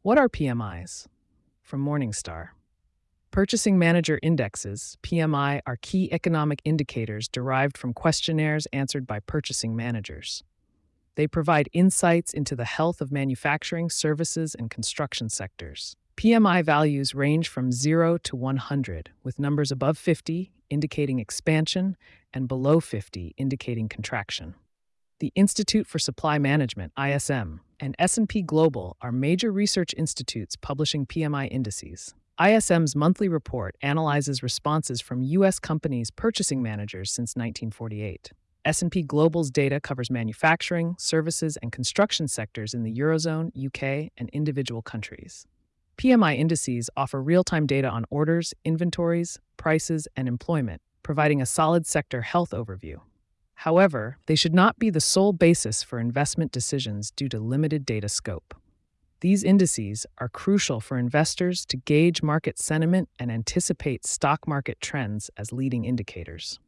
What are PMIs? From Morningstar. Purchasing Manager Indexes, PMI, are key economic indicators derived from questionnaires answered by purchasing managers. They provide insights into the health of manufacturing, services, and construction sectors. PMI values range from 0 to 100, with numbers above 50 indicating expansion and below 50 indicating contraction. The Institute for Supply Management, ISM, and S&P Global are major research institutes publishing PMI indices. ISM's monthly report analyzes responses from U.S. companies' purchasing managers since 1948. S&P Global's data covers manufacturing, services, and construction sectors in the Eurozone, UK, and individual countries. PMI indices offer real-time data on orders, inventories, prices, and employment, providing a solid sector health overview. However, they should not be the sole basis for investment decisions due to limited data scope. These indices are crucial for investors to gauge market sentiment and anticipate stock market trends as leading indicators.